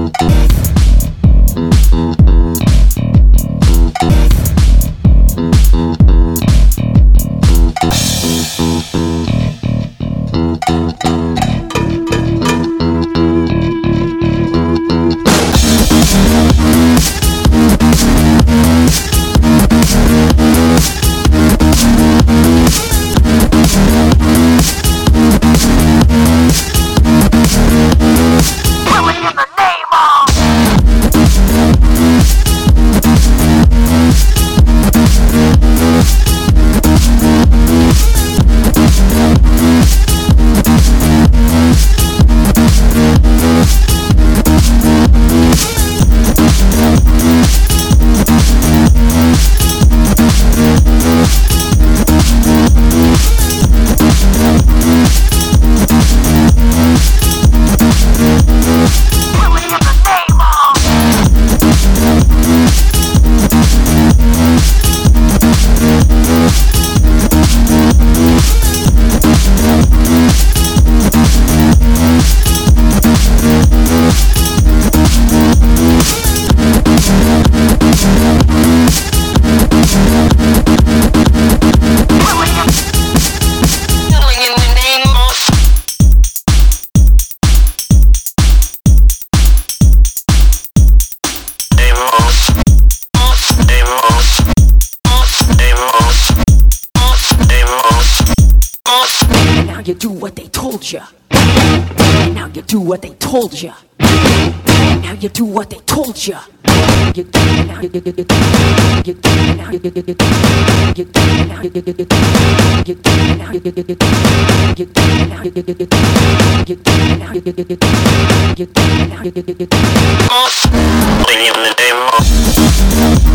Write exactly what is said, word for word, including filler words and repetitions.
Now you do what they told you. Now you do what they told you. Now you do what they told you. You do now you do you do now you do you do now you do now you do you do you do now you do you do you do now you do you do you do now you do you do you do now you do you do. When you in the name of